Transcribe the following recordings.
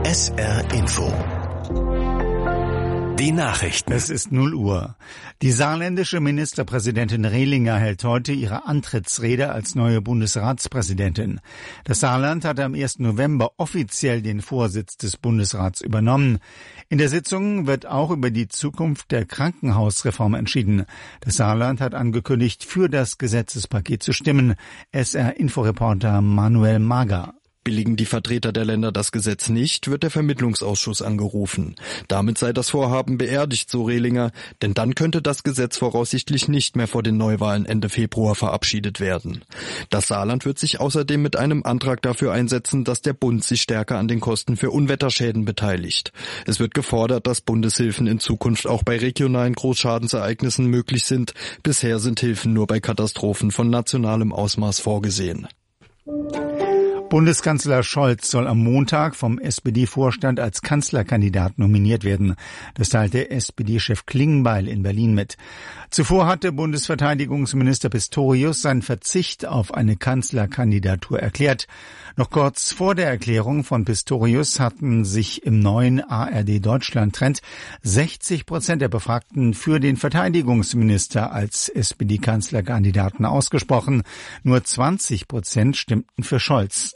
SR Info. Die Nachrichten. Es ist 0 Uhr. Die saarländische Ministerpräsidentin Rehlinger hält heute ihre Antrittsrede als neue Bundesratspräsidentin. Das Saarland hatte am 1. November offiziell den Vorsitz des Bundesrats übernommen. In der Sitzung wird auch über die Zukunft der Krankenhausreform entschieden. Das Saarland hat angekündigt, für das Gesetzespaket zu stimmen. SR-Inforeporter Manuel Mager. Billigen die Vertreter der Länder das Gesetz nicht, wird der Vermittlungsausschuss angerufen. Damit sei das Vorhaben beerdigt, so Rehlinger, denn dann könnte das Gesetz voraussichtlich nicht mehr vor den Neuwahlen Ende Februar verabschiedet werden. Das Saarland wird sich außerdem mit einem Antrag dafür einsetzen, dass der Bund sich stärker an den Kosten für Unwetterschäden beteiligt. Es wird gefordert, dass Bundeshilfen in Zukunft auch bei regionalen Großschadensereignissen möglich sind. Bisher sind Hilfen nur bei Katastrophen von nationalem Ausmaß vorgesehen. Bundeskanzler Scholz soll am Montag vom SPD-Vorstand als Kanzlerkandidat nominiert werden. Das teilte SPD-Chef Klingbeil in Berlin mit. Zuvor hatte Bundesverteidigungsminister Pistorius seinen Verzicht auf eine Kanzlerkandidatur erklärt. Noch kurz vor der Erklärung von Pistorius hatten sich im neuen ARD-Deutschland-Trend 60% der Befragten für den Verteidigungsminister als SPD-Kanzlerkandidaten ausgesprochen. Nur 20% stimmten für Scholz.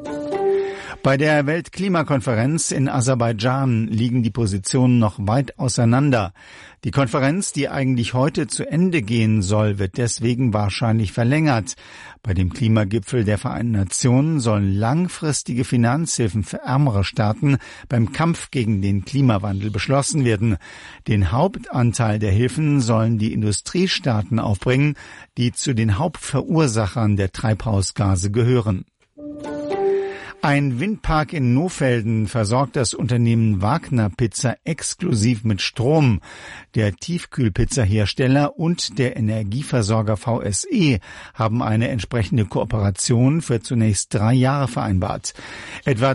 Bei der Weltklimakonferenz in Aserbaidschan liegen die Positionen noch weit auseinander. Die Konferenz, die eigentlich heute zu Ende gehen soll, wird deswegen wahrscheinlich verlängert. Bei dem Klimagipfel der Vereinten Nationen sollen langfristige Finanzhilfen für ärmere Staaten beim Kampf gegen den Klimawandel beschlossen werden. Den Hauptanteil der Hilfen sollen die Industriestaaten aufbringen, die zu den Hauptverursachern der Treibhausgase gehören. Ein Windpark in Nohfelden versorgt das Unternehmen Wagner Pizza exklusiv mit Strom. Der Tiefkühlpizza-Hersteller und der Energieversorger VSE haben eine entsprechende Kooperation für zunächst 3 Jahre vereinbart. Etwa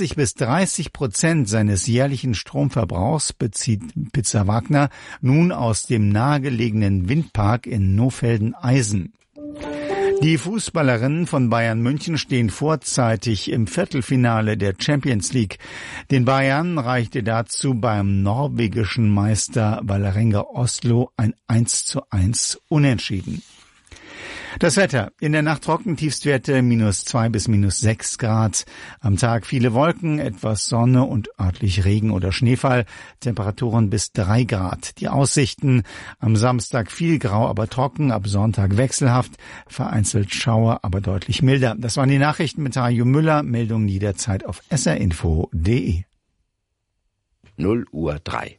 20-30% seines jährlichen Stromverbrauchs bezieht Pizza Wagner nun aus dem nahegelegenen Windpark in Nohfelden-Eisen. Die Fußballerinnen von Bayern München stehen vorzeitig im Viertelfinale der Champions League. Den Bayern reichte dazu beim norwegischen Meister Vålerenga Oslo ein 1:1 Unentschieden. Das Wetter. In der Nacht trocken, Tiefstwerte -2 bis -6 Grad. Am Tag viele Wolken, etwas Sonne und örtlich Regen oder Schneefall. Temperaturen bis 3 Grad. Die Aussichten. Am Samstag viel grau, aber trocken. Ab Sonntag wechselhaft. Vereinzelt Schauer, aber deutlich milder. Das waren die Nachrichten mit Hajo Müller. Meldungen jederzeit auf srinfo.de. 0:03.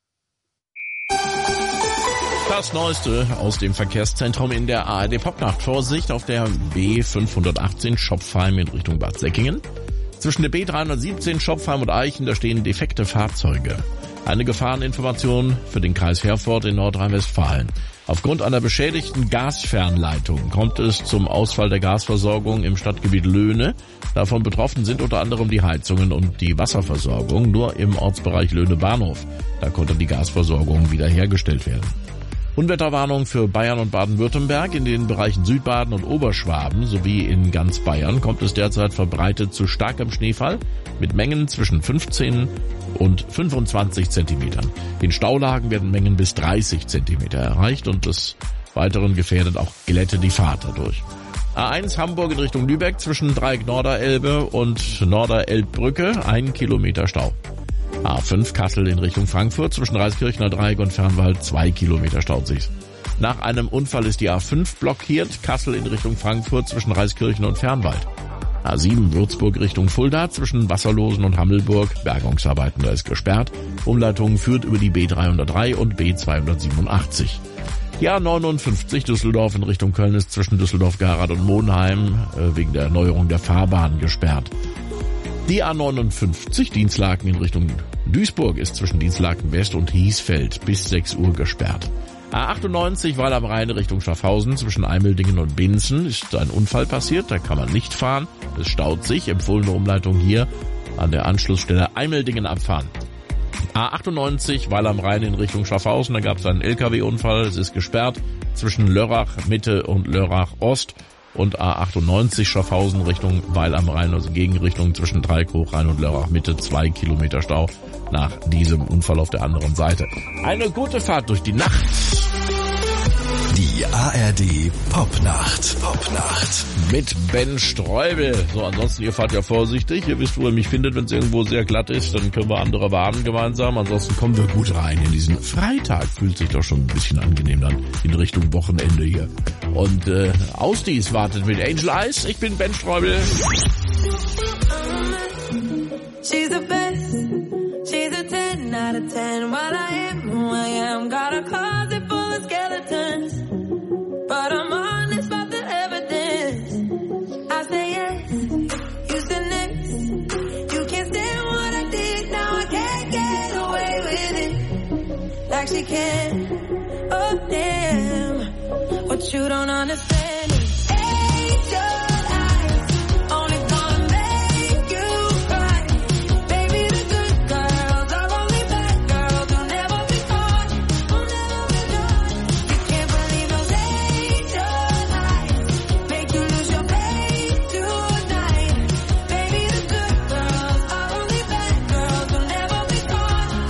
Das Neueste aus dem Verkehrszentrum in der ARD-Popnacht. Vorsicht auf der B518 Schopfheim in Richtung Bad Säckingen. Zwischen der B317 Schopfheim und Eichen, da stehen defekte Fahrzeuge. Eine Gefahreninformation für den Kreis Herford in Nordrhein-Westfalen. Aufgrund einer beschädigten Gasfernleitung kommt es zum Ausfall der Gasversorgung im Stadtgebiet Löhne. Davon betroffen sind unter anderem die Heizungen und die Wasserversorgung. Nur im Ortsbereich Löhne-Bahnhof, da konnte die Gasversorgung wiederhergestellt werden. Unwetterwarnung für Bayern und Baden-Württemberg. In den Bereichen Südbaden und Oberschwaben sowie in ganz Bayern kommt es derzeit verbreitet zu starkem Schneefall mit Mengen zwischen 15 und 25 Zentimetern. In Staulagen werden Mengen bis 30 Zentimeter erreicht und des Weiteren gefährdet auch Glätte die Fahrt dadurch. A1 Hamburg in Richtung Lübeck zwischen Dreieck Norderelbe und Norderelbbrücke 1 Kilometer Stau. A5 Kassel in Richtung Frankfurt zwischen Reiskirchner Dreieck und Fernwald 2 Kilometer staut sich. Nach einem Unfall ist die A5 blockiert, Kassel in Richtung Frankfurt zwischen Reiskirchen und Fernwald. A7 Würzburg Richtung Fulda zwischen Wasserlosen und Hammelburg, Bergungsarbeiten, da ist gesperrt. Umleitung führt über die B303 und B287. Die A59 Düsseldorf in Richtung Köln ist zwischen Düsseldorf-Garath und Monheim wegen der Erneuerung der Fahrbahn gesperrt. Die A59 Dienstlaken in Richtung Duisburg ist zwischen Dienstlaken West und Hiesfeld bis 6 Uhr gesperrt. A98 Weil am Rhein Richtung Schaffhausen zwischen Eimeldingen und Binzen ist ein Unfall passiert, da kann man nicht fahren. Es staut sich, empfohlene Umleitung hier an der Anschlussstelle Eimeldingen abfahren. A98 Weil am Rhein in Richtung Schaffhausen, da gab es einen LKW-Unfall, es ist gesperrt zwischen Lörrach Mitte und Lörrach Ost. und A98 Schaffhausen Richtung Weil am Rhein, also Gegenrichtung zwischen Dreieck, Rhein und Lörrach Mitte, 2 Kilometer Stau nach diesem Unfall auf der anderen Seite. Eine gute Fahrt durch die Nacht. Die ARD Popnacht. Mit Ben Streubel. So, ansonsten, ihr fahrt ja vorsichtig. Ihr wisst, wo ihr mich findet, wenn es irgendwo sehr glatt ist. Dann können wir andere warnen gemeinsam. Ansonsten kommen wir gut rein in diesen Freitag. Fühlt sich doch schon ein bisschen angenehm dann in Richtung Wochenende hier. Und Ausdies wartet mit Angel Eyes. Ich bin Ben Streubel. She's the best. She's a 10 out of 10. While I am who I am, got a closet full of skeletons. But I'm honest about the evidence. I say yes, you say next. You can't stand what I did, now I can't get away with it. Like she can, oh damn. What you don't understand is angel eyes, only gonna make you cry. Baby, the good girls are only bad girls who'll never be caught, who'll never be caught. You can't believe those angel eyes, make you lose your faith tonight. Baby, the good girls are only bad girls who'll never be caught.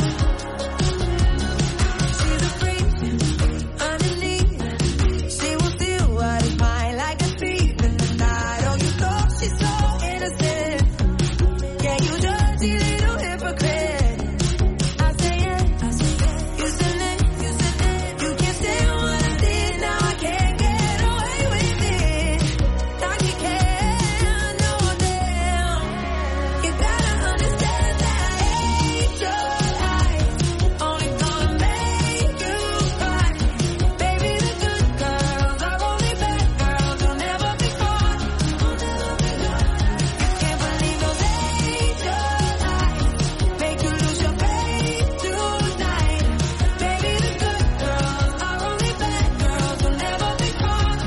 She's a freak underneath. She will steal what is mine like a thief in the night. Oh, you thought she's so innocent. Yeah, you dirty little hypocrite. I say yes, you say next. You can't stand what I did, now I can't get away with it. Like you can, no damn. You gotta understand that angel eyes only gonna make you cry. Baby, the good girls are only bad girls who'll never be caught, who'll never be caught. You can't believe those angel eyes, make you lose your faith tonight. Baby, the good girls are only bad girls who'll never be caught.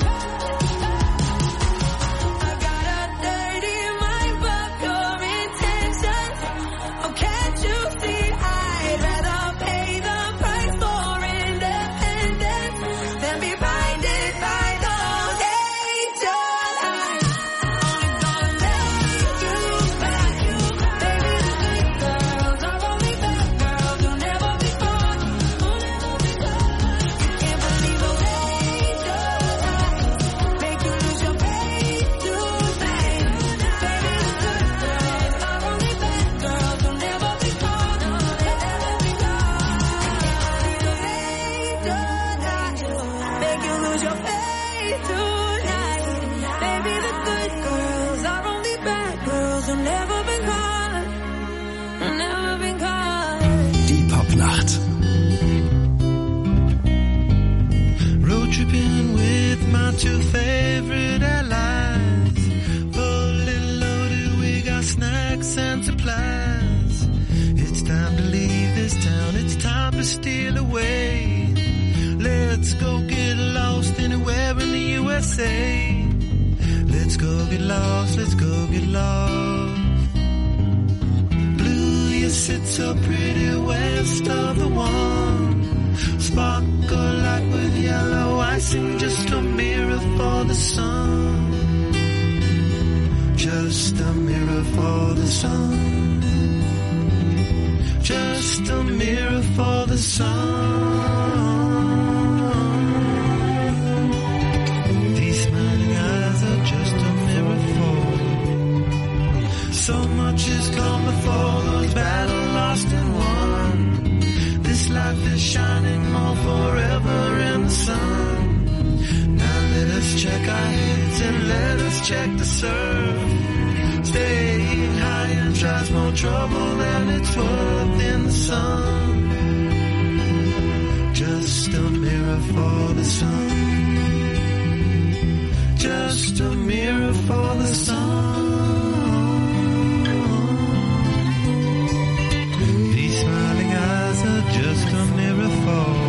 I got a dirty mind, but your intentions, oh can't you see? I'd rather pay the price for independence than be blinded by those angel eyes. Only gonna make you cry. Baby, the good girls are only bad girls who'll never be caught, who'll never be caught. You can't believe those angel eyes, make you lose your faith tonight. Baby, the good girls are only bad girls who'll never be caught, they'll never be caught. Those angel eyes, make you lose your faith tonight. Baby, the good girls are only bad girls who'll never be caught, who'll never be caught. Die Popnacht. Road tripping with my two favorite allies. Fully loaded, we got snacks and supplies. It's time to leave this town, it's time to steal away. Let's go get lost anywhere in the USA. Let's go get lost, let's go get lost. Blue, you sit so pretty west of the one. Sparkle like with yellow icing, just a mirror for the sun. Just a mirror for the sun. Just a mirror for the sun. These smiling eyes are just a mirror for. So much has come before, those battles lost and won. This life is shining more forever in the sun. Now let us check our heads and let us check the surf. Staying high and tries more trouble than it's worth in the sun. Just a mirror for the sun. Just a mirror for the sun. These smiling eyes are just a mirror for.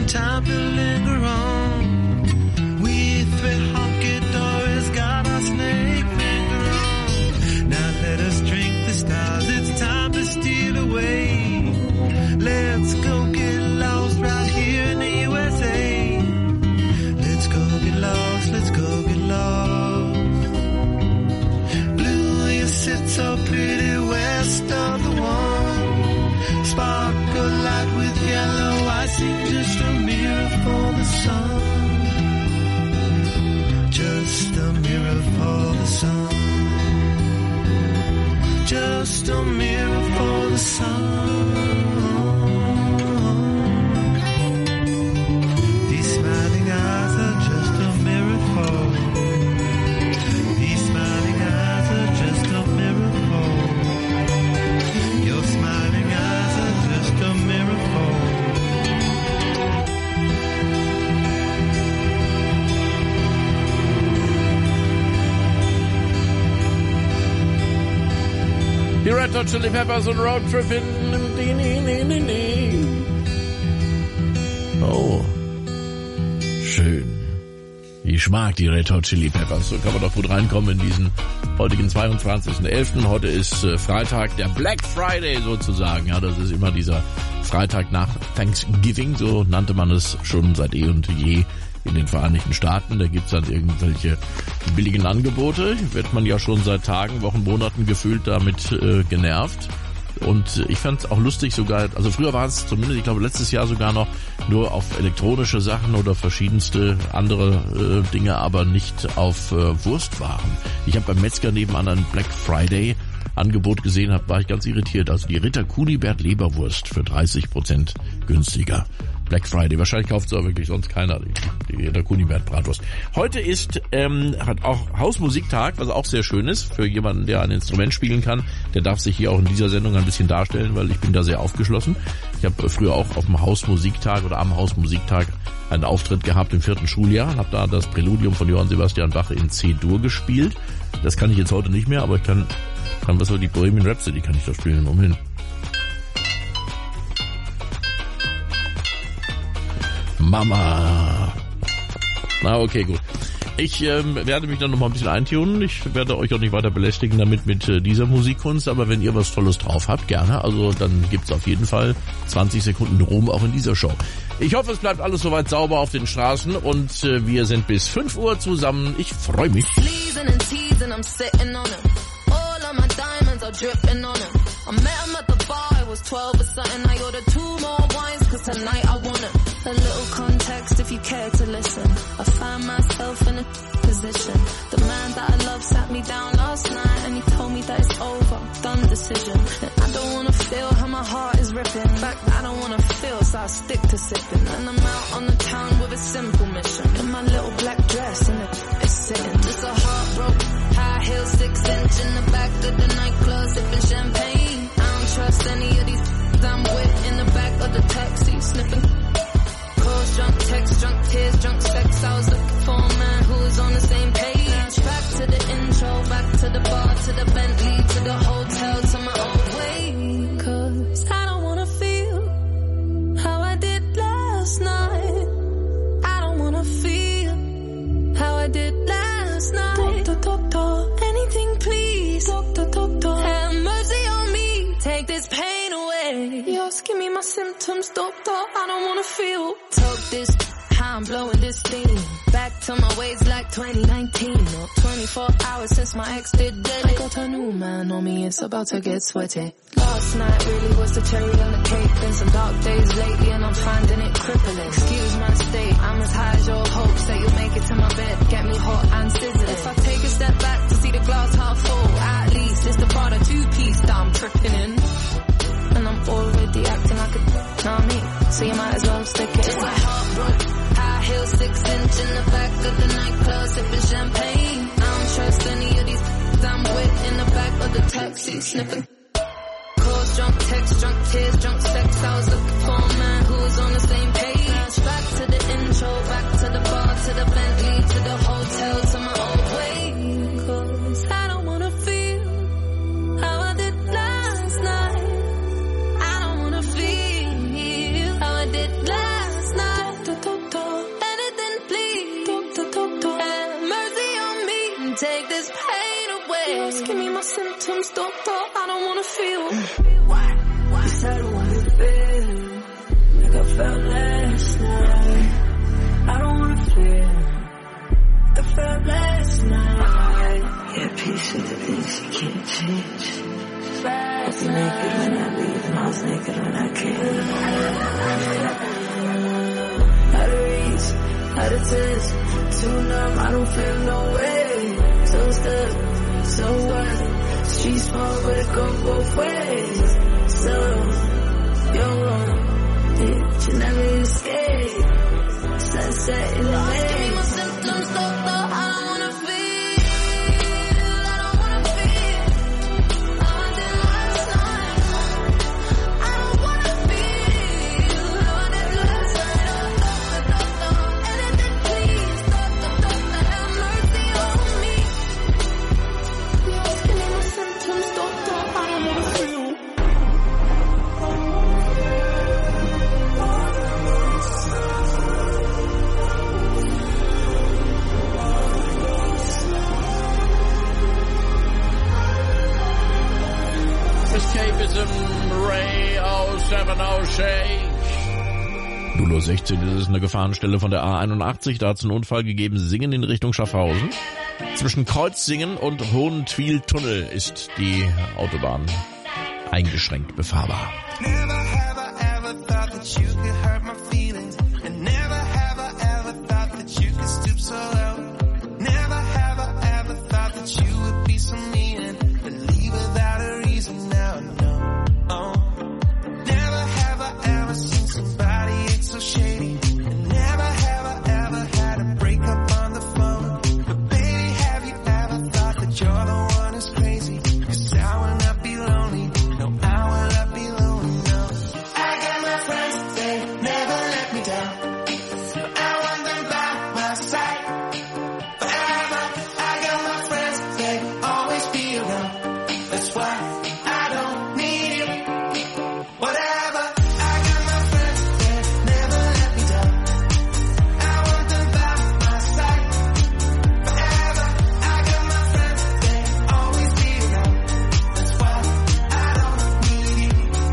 time to linger on. We three honky-dories got our snake finger on. Now let us drink the stars, it's time to steal away. Let's go get lost right here in the USA. Let's go get lost, let's go get lost. Blue, you sit so pretty west of the one. Sparkle light with yellow, I see just a mirror for the sun. Just a mirror for the sun. Just a mirror for the sun. These smiling eyes are just a mirror for. These smiling eyes are just a mirror for. Your smiling eyes are just a mirror for. Die Red Hot Chili Peppers und Road Trippin'. Oh, schön. Ich mag die Red Hot Chili Peppers. So kann man doch gut reinkommen in diesen heutigen 22.11. Heute ist Freitag, der Black Friday sozusagen. Ja, das ist immer dieser Freitag nach Thanksgiving, so nannte man es schon seit eh und je in den Vereinigten Staaten. Da gibt's dann irgendwelche billigen Angebote. Wird man ja schon seit Tagen, Wochen, Monaten gefühlt damit genervt. Und ich fand es auch lustig sogar, also früher war es zumindest, ich glaube letztes Jahr sogar noch nur auf elektronische Sachen oder verschiedenste andere Dinge, aber nicht auf Wurstwaren. Ich habe beim Metzger nebenan ein Black Friday Angebot gesehen, war ich ganz irritiert. Also die Ritter Kunibert Leberwurst für 30% günstiger. Black Friday. Wahrscheinlich kauft es auch wirklich sonst keiner, die Ritter Kunibert Bratwurst. Heute ist hat auch Hausmusiktag, was auch sehr schön ist für jemanden, der ein Instrument spielen kann. Der darf sich hier auch in dieser Sendung ein bisschen darstellen, weil ich bin da sehr aufgeschlossen. Ich habe früher auch auf dem Hausmusiktag oder am Hausmusiktag einen Auftritt gehabt im 4. Schuljahr und habe da das Präludium von Johann Sebastian Bach in C-Dur gespielt. Das kann ich jetzt heute nicht mehr, aber ich kann was soll die Bohemian Rhapsody kann ich da spielen. Moment. Mama. Na, okay, gut. Ich werde mich dann noch mal ein bisschen eintunen. Ich werde euch auch nicht weiter belästigen damit mit dieser Musikkunst, aber wenn ihr was Tolles drauf habt, gerne. Also dann gibt's auf jeden Fall 20 Sekunden Ruhm auch in dieser Show. Ich hoffe, es bleibt alles soweit sauber auf den Straßen und wir sind bis 5 Uhr zusammen. Ich freue mich. Dripping on him. I met him at the bar, I was 12 or something. I ordered 2 more wines, cause tonight I want him. A little context if you care to listen. I find myself in a position. The man that I love sat me down last night and he told me that it's over, done decision. And I don't wanna feel how my heart is ripping. In fact, I don't wanna feel, so I stick to sipping. And I'm out on the town with a simple mission. In my little black dress and it's sitting. Just a heartbroken high heel 6-inch in the back of the nightclub sipping champagne. I don't trust any of these I'm with in the back of the taxi sniffing. Calls, drunk texts, drunk tears, drunk sex. I was looking for a man who was on the same page. Back to the intro, back to the bar, to the Bentley, to the hotel, to my old way. Cause I don't wanna feel how I did last night. I don't wanna feel how I did last night. Doctor, anything please. Doctor, have mercy on me. Take this pain away. Just give me my symptoms, doctor. I don't wanna feel. Talk this, how I'm blowing this steam. Back to my ways like 2019. Or 24 hours since my ex did dead. I got a new man on me, it's about to get sweaty. Last night really was the cherry on the cake. Been some dark days lately and I'm finding it crippling. Excuse my state, I'm as high as your hopes that you'll make it to my bed. Get me hot and sizzling. If I take a step back to see the glass half full, at least it's the part of 2-piece that I'm tripping in. And I'm already acting like a know me, so you might as well stick it. Just my heart broke, high heel 6-inch in the back of the nightclub sipping champagne. I don't trust any of these I'm with in the back of the taxi sniffing. Calls, drunk texts, drunk tears, drunk sex. I was looking for a man who was on the same page. Back to the intro, back to the bar, to the Bentley, to the hotel, to my old way. Cause I don't wanna feel how I did last night. I don't wanna feel how I did last night. felt last night. I don't wanna feel I felt last night. Yeah, peace is a thing you can't change. I was naked when I leave, and I was naked when I came. Out of reach, out of touch, too numb, I don't feel no way. So stuck, so what? Street small, but it go both ways. So, you're wrong, you never escape. Sunset in the day. Give me my symptoms, so I don't wanna feel. I don't wanna feel. How I did last night. I don't wanna feel. How I did last night. Anything please. Have mercy on me. Give me my symptoms, so I don't wanna feel. Escapism, Ray 070 Shake. Dulo 16, das ist eine Gefahrenstelle von der A81, da hat es einen Unfall gegeben, Singen in Richtung Schaffhausen. Zwischen Kreuzsingen und Hohentwiel-Tunnel ist die Autobahn eingeschränkt befahrbar. Never have I ever thought that you could hurt my feelings. And never have I ever thought that you could stoop so low. Never have I ever thought that you would be so mean and leave without a reason. Now I know. Oh. Never have I ever seen somebody act so shady. And never have I ever had a breakup on the phone. But baby, have you ever thought that you're the one who's crazy? 'Cause I will not be lonely. No, I will not be lonely. No. I got my friends, they never let me down. I want them by my side forever. I got my friends, they always be around. That's why I don't need you. Whatever. I got my friends, they never let me down. I want them by my side forever. I got my friends, they always be around. That's why I don't need you.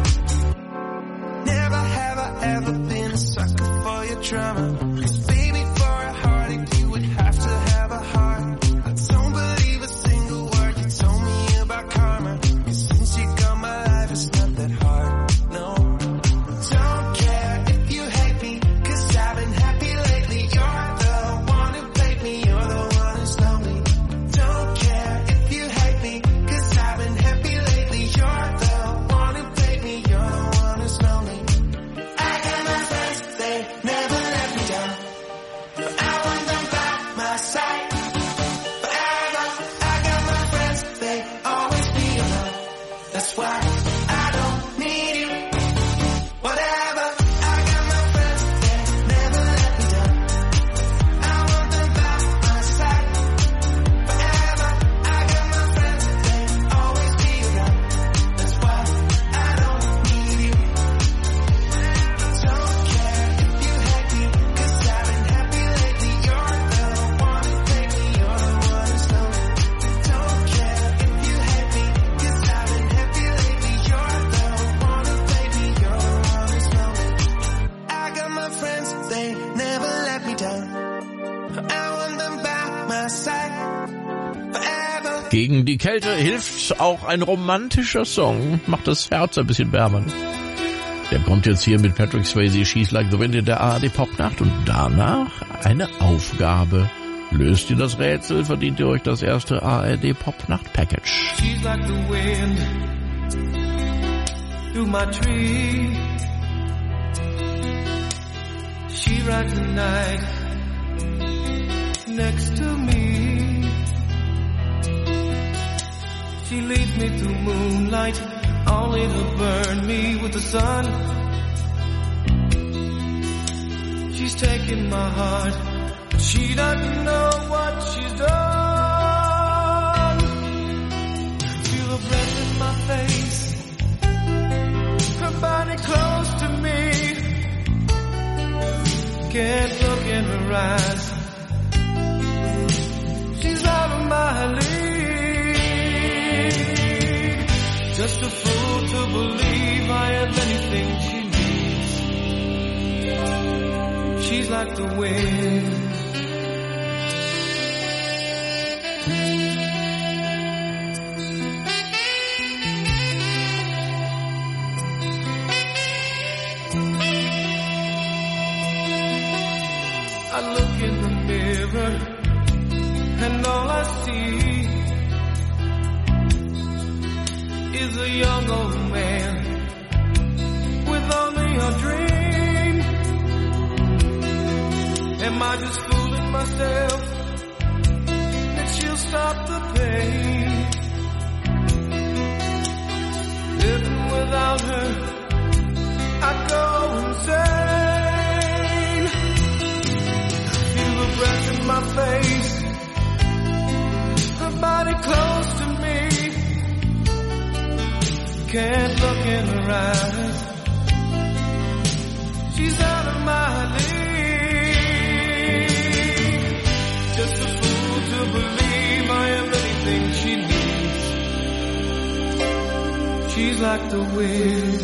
Never have I ever been a sucker for your drama. 'Cause baby, for a heartache, you would have to have a heart. I don't believe a single word you told me about karma. 'Cause since you got my life, it's not that hard. No. Don't care if you hate me, 'cause I've been happy lately. You're the one who played me, you're the one who's lonely. Don't care if you hate me, 'cause I've been happy lately. You're the one who played me, you're the one who's lonely. I got my friends, they never let me down. I want them by my side forever. I got my friends, they always be around. That's why I don't need you. Whatever. I got my friends, they never let me down. I want them by my side forever. I got my friends, they always be around. That's why I don't need you. Don't care if you hate me, 'cause I've been happy lately. You're the one who played me, you're the one who's lonely. Don't care if you hate me, 'cause I've been happy lately. You're the one who played me, you're the one who's lonely. I got my friends, they never let me down. I want them by my side forever. Gegen die Kälte hilft auch ein romantischer Song, macht das Herz ein bisschen wärmer. Der kommt jetzt hier mit Patrick Swayze, She's Like the Wind in der ARD Popnacht und danach eine Aufgabe. Löst ihr das Rätsel, verdient ihr euch das erste ARD Popnacht Package. She's like the wind through my tree. She rides the night next to me. She leads me through moonlight, only to burn me with the sun. She's taking my heart, but she doesn't know what she's done. Feel the breath in my face, her body close to me. Can't look in her eyes, she's out of my league. Just a fool to believe I have anything she needs. She's like the wind. I look in the mirror and all I see is a young old man with only a dream. Am I just fooling myself that she'll stop the pain? Living without her, I go insane. Feel her breath in my face, her body close to me. Can't look in her eyes, she's out of my league. Just a fool to believe I am anything she needs. She's like the wind.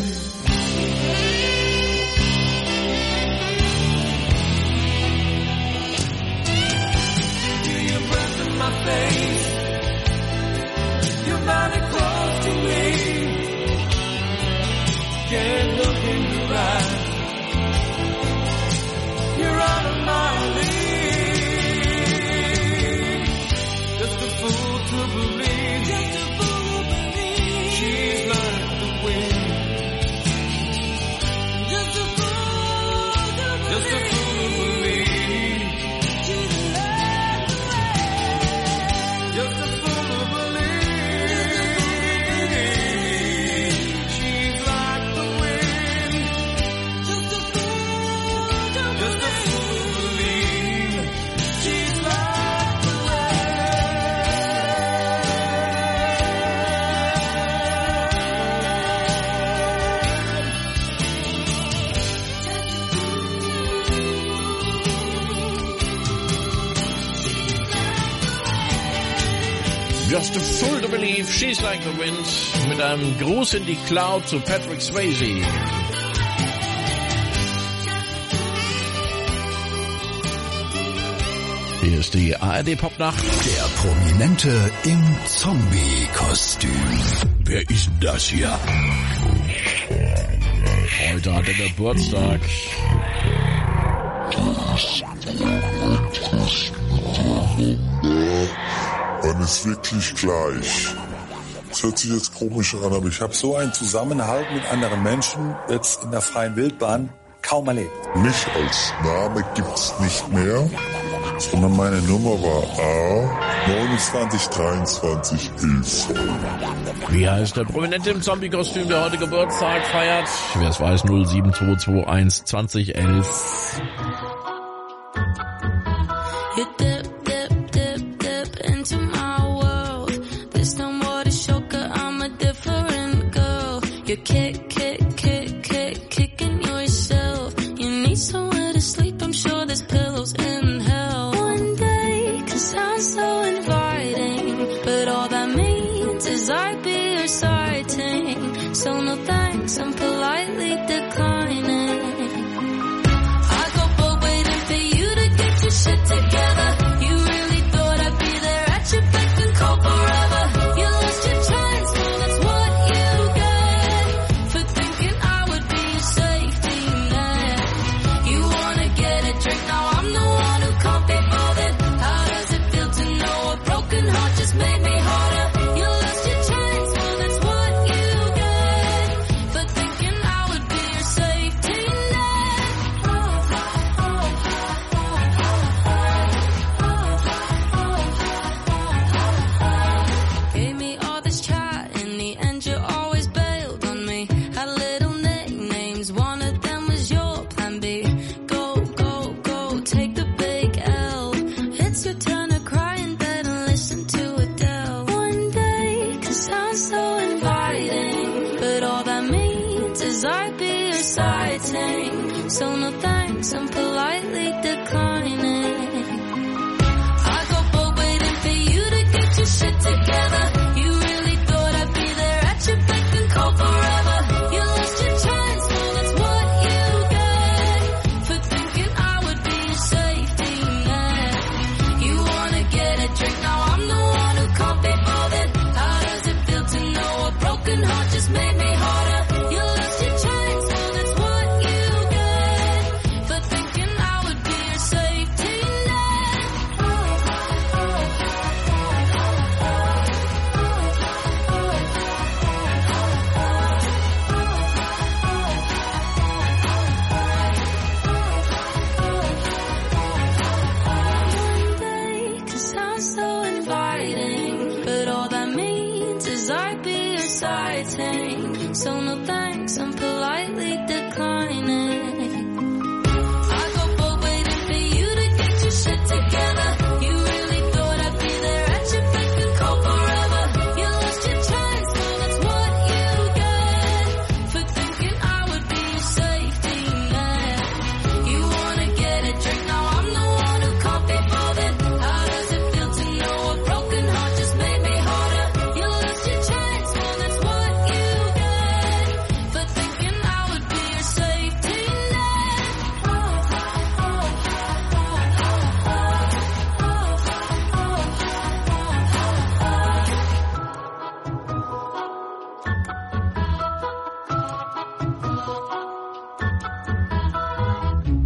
Feel your breath in my face, your body close to me. Can't look in your eyes, you're out of my league. Just a fool to believe, she's like the wind. Just a fool to believe, she's like the wind. Just a fool to believe, she's like the wind. Just a fool to believe, she's like the Just a Fool to Believe, She's Like the Wind, mit einem Gruß in die Cloud zu Patrick Swayze. Hier ist die ARD Popnacht. Der Prominente im Zombie-Kostüm. Wer ist das hier? Heute hat er Geburtstag. Man ist wirklich gleich. Das hört sich jetzt komisch an, aber ich habe so einen Zusammenhalt mit anderen Menschen jetzt in der freien Wildbahn kaum erlebt. Mich als Name gibt's nicht mehr, sondern meine Nummer war A292311. Wie heißt der Prominente im Zombie-Kostüm, der heute Geburtstag feiert? Wer es weiß, 07221 2011. You dip, dip, dip, dip into my world. This time what a shocker, I'm a different girl. You kick, kick, kick, kick, kicking yourself. You need somewhere to sleep, I'm sure there's pillows in hell. One day can sound so inviting, but all that means is I'd be your sighting. So no thanks, I'm politely declining. I go boat waiting for you to get your shit together. You really thought I'd be there at your beck and call forever. You lost your chance, well that's what you get for thinking I would be your safety net. You wanna get a drink, now I'm the one who can't be bothered. How does it feel to know a broken heart just made me harder? You lost your chance, well that's what you get for thinking I would be your safety net. Gave me all this chat, in the end you always bailed on me. Had little nicknames, one of them was your plan B. Go, go, go, take the big L. It's your turn to cry in bed and listen to Adele. One day can sound so inviting, but all that means is I'd be your sighting. So no thanks, I'm politely declining. I go boat waiting for you to get your shit together. You really thought I'd be there at your beck and call forever. You lost your chance, well that's what you get for thinking I would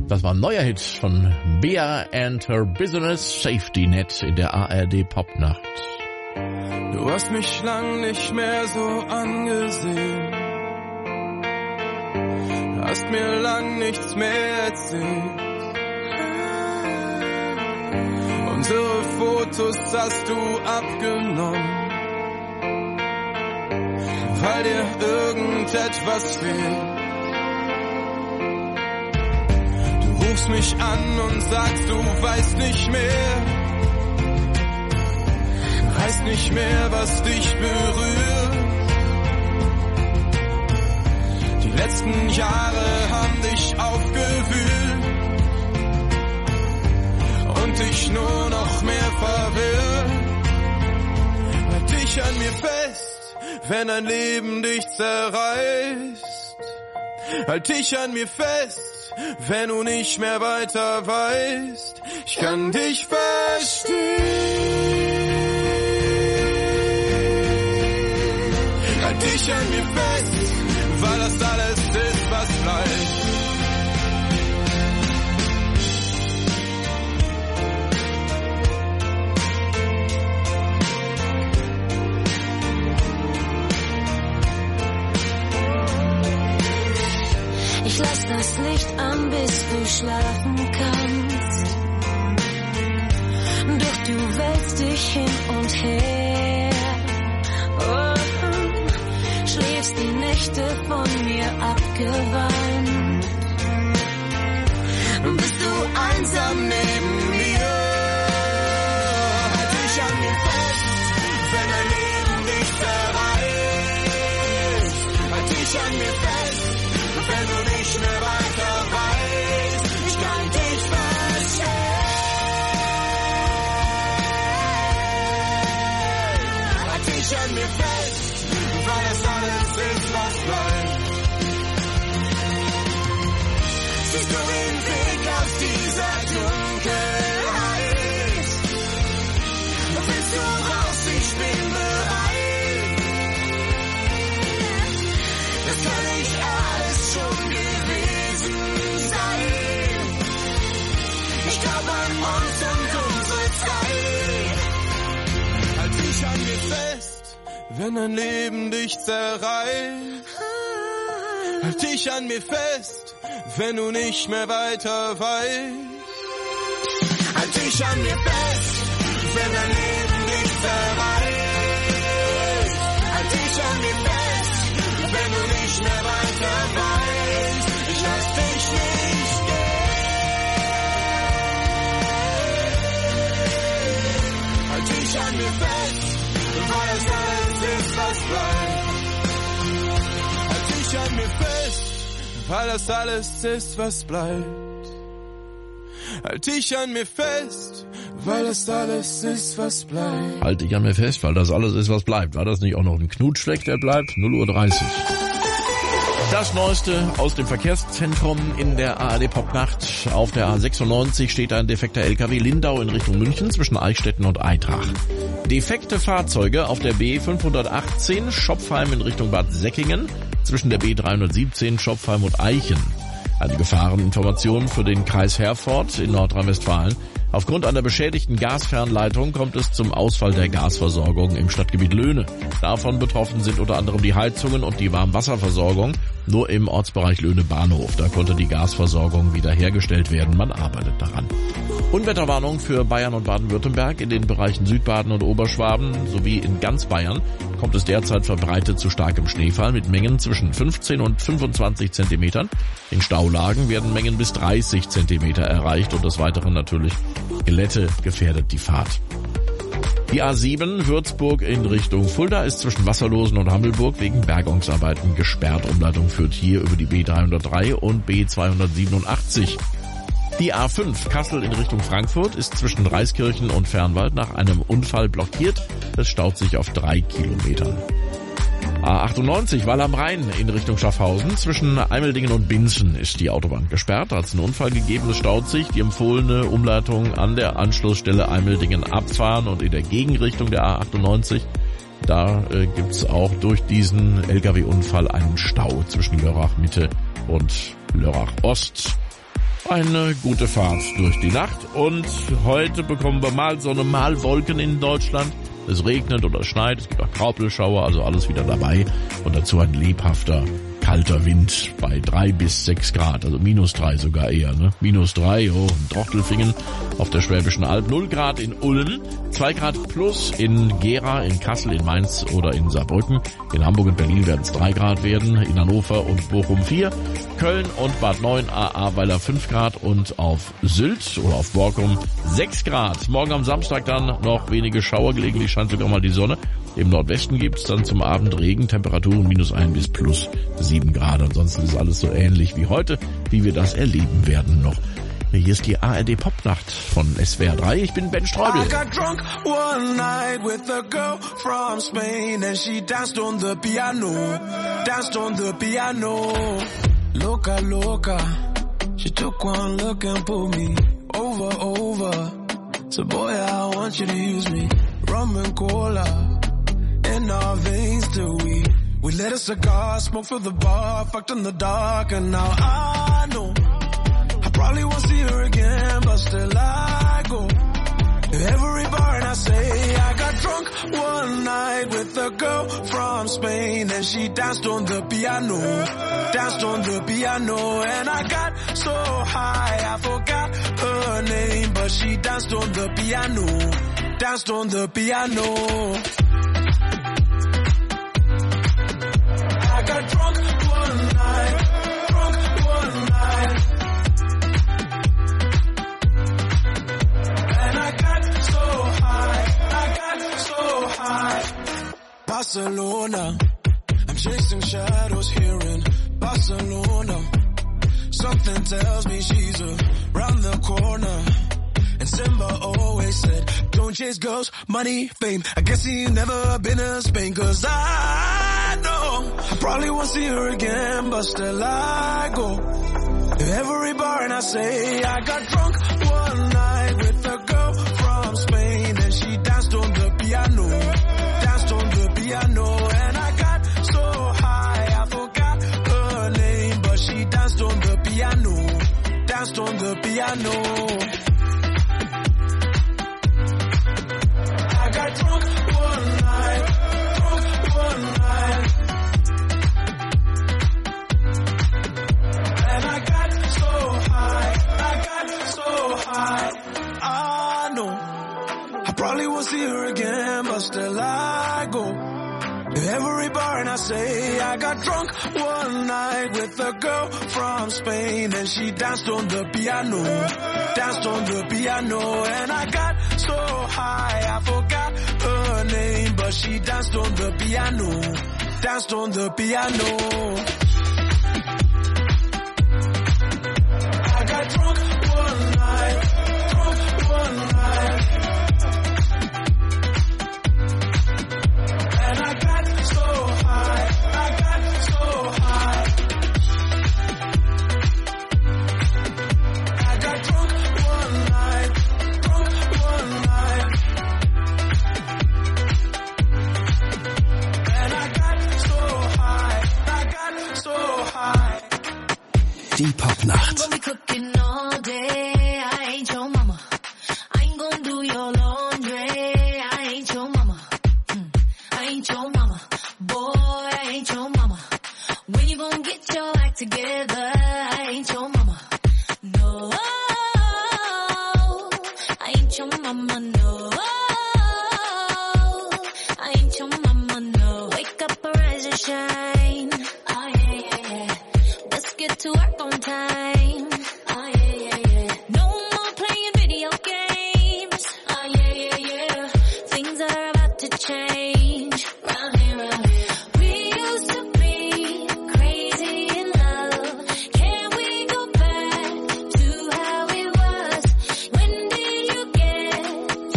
Das war ein neuer Hit von Bea and Her Business, Safety Net in der ARD Popnacht. Du hast mich lang nicht mehr so angesehen, hast mir lang nichts mehr erzählt. Unsere Fotos hast du abgenommen, weil dir irgendetwas fehlt. Du rufst mich an und sagst, du weißt nicht mehr, weißt nicht mehr, was dich berührt. Die letzten Jahre haben dich aufgewühlt und dich nur noch mehr verwirrt. Halt dich an mir fest, wenn ein Leben dich zerreißt. Halt dich an mir fest, wenn du nicht mehr weiter weißt. Ich kann dich verstehen. Halt dich an mir fest, weil das alles ist, was bleibt. Ich lass das Licht an, bis du schlafen kannst. Doch du wälzt dich hin und her. Oh, schläfst die Nächte von mir abgewandt. Bist du einsam neben mir? Halt dich an mir fest, wenn dein Leben dich zerreißt. Halt dich an mir fest, wenn du nicht mehr weiter weißt. Ich kann dich verstehen. Halt dich an mir fest, weil es alles ist, was bleibt. Siehst du den Weg aus dieser Dunkelheit? Willst du raus? Ich bin bereit. Das kann ich alles schon gewesen sein. Ich glaub an uns und unsere Zeit. Halt dich an mir fest, wenn ein Leben dich zerreißt. Halt dich an mir fest, wenn du nicht mehr weiter weißt. Halt dich an mir fest, wenn dein Leben dich zerreißt. Halt dich an mir fest, wenn du nicht mehr weiter weißt. Ich lass dich nicht gehen. Halt dich an mir fest, weil es alles ist, was bleibt. Halt dich an mir fest, weil das alles ist, was bleibt. Halt dich an mir fest, weil das alles ist, was bleibt. Halt dich an mir fest, weil das alles ist, was bleibt. War das nicht auch noch ein Knutschfleck, der bleibt? 0:30 Uhr. Das Neueste aus dem Verkehrszentrum in der ARD Popnacht. Auf der A96 steht ein defekter LKW Lindau in Richtung München zwischen Eichstätten und Aitrach. Defekte Fahrzeuge auf der B518 Schopfheim in Richtung Bad Säckingen zwischen der B317 Schopfheim und Eichen. Eine Gefahreninformation für den Kreis Herford in Nordrhein-Westfalen. Aufgrund einer beschädigten Gasfernleitung kommt es zum Ausfall der Gasversorgung im Stadtgebiet Löhne. Davon betroffen sind unter anderem die Heizungen und die Warmwasserversorgung. Nur im Ortsbereich Löhne Bahnhof, da konnte die Gasversorgung wiederhergestellt werden. Man arbeitet daran. Unwetterwarnung für Bayern und Baden-Württemberg. In den Bereichen Südbaden und Oberschwaben sowie in ganz Bayern kommt es derzeit verbreitet zu starkem Schneefall mit Mengen zwischen 15 und 25 Zentimetern. In Staulagen werden Mengen bis 30 Zentimeter erreicht und des Weiteren natürlich Glätte gefährdet die Fahrt. Die A7 Würzburg in Richtung Fulda ist zwischen Wasserlosen und Hammelburg wegen Bergungsarbeiten gesperrt. Umleitung führt hier über die B303 und B287. Die A5 Kassel in Richtung Frankfurt ist zwischen Reiskirchen und Fernwald nach einem Unfall blockiert. Es staut sich auf 3 Kilometern. A98 Wall am Rhein in Richtung Schaffhausen. Zwischen Eimeldingen und Binzen ist die Autobahn gesperrt. Da hat es einen Unfall gegeben, es staut sich. Die empfohlene Umleitung an der Anschlussstelle Eimeldingen abfahren und in der Gegenrichtung der A98. Da gibt's auch durch diesen LKW-Unfall einen Stau zwischen Lörrach Mitte und Lörrach Ost. Eine gute Fahrt durch die Nacht und heute bekommen wir mal Sonne, mal Wolken in Deutschland. Es regnet oder schneit, es gibt auch Graupelschauer, also alles wieder dabei und dazu ein lebhafter, kalter Wind bei 3 bis 6 Grad, also -3 sogar eher, ne? -3, in Trochtelfingen auf der Schwäbischen Alb, 0 Grad in Ulm, 2 Grad plus in Gera, in Kassel, in Mainz oder in Saarbrücken. In Hamburg und Berlin werden es 3 Grad werden, in Hannover und Bochum 4, Köln und Bad 9, Ahrweiler 5 Grad und auf Sylt oder auf Borkum 6 Grad. Morgen am Samstag dann noch wenige Schauer, gelegentlich scheint sogar mal die Sonne. Im Nordwesten gibt's dann zum Abend Regen, Temperaturen -1 bis +7 Grad. Ansonsten ist alles so ähnlich wie heute, wie wir das erleben werden noch. Hier ist die ARD Popnacht von SWR 3. Ich bin Ben Streubel. I got drunk one night with a girl from Spain and she danced on the piano, danced on the piano. Loca, loca, she took one look and pulled me over, over. So boy, I want you to use me. Rum and cola in our veins till we lit a cigar, smoke for the bar, fucked in the dark, and now I know I probably won't see her again, but still I go to every bar and I say I got drunk one night with a girl from Spain and she danced on the piano, danced on the piano, and I got so high I forgot her name, but she danced on the piano, danced on the piano. I got drunk one night, and I got so high. Barcelona, I'm chasing shadows here in Barcelona. Something tells me she's around the corner. And Simba always said, don't chase girls, money, fame. I guess you've never been to Spain, 'cause I know I probably won't see her again, but still I go to every bar and I say I got drunk one night with a girl from Spain and she danced on the piano, danced on the piano, and I got so high I forgot her name, but she danced on the piano, danced on the piano. I got drunk one night, and I got so high, I know I probably won't see her again, but still I go to every bar and I say I got drunk one night with a girl from Spain and she danced on the piano, danced on the piano, and I got so high I forgot her name, but she danced on the piano, danced on the piano. I got drunk one night, and I got so high, I got drunk one night, and I got so high. Die Popnacht. Gonna be cooking all day. I ain't your mama. I ain't gonna do your laundry. I ain't your mama. I ain't your mama. Boy, I ain't your mama. When you gonna get your act together? I ain't your mama. No, I ain't your mama. No, I ain't your mama. No, wake up, arise and shine. Oh yeah, yeah, yeah. Let's get to work on time. Oh yeah, yeah, yeah. No more playing video games. Oh yeah, yeah, yeah. Things are about to change. Round here, round here. We used to be crazy in love. Can we go back to how it was? When did you get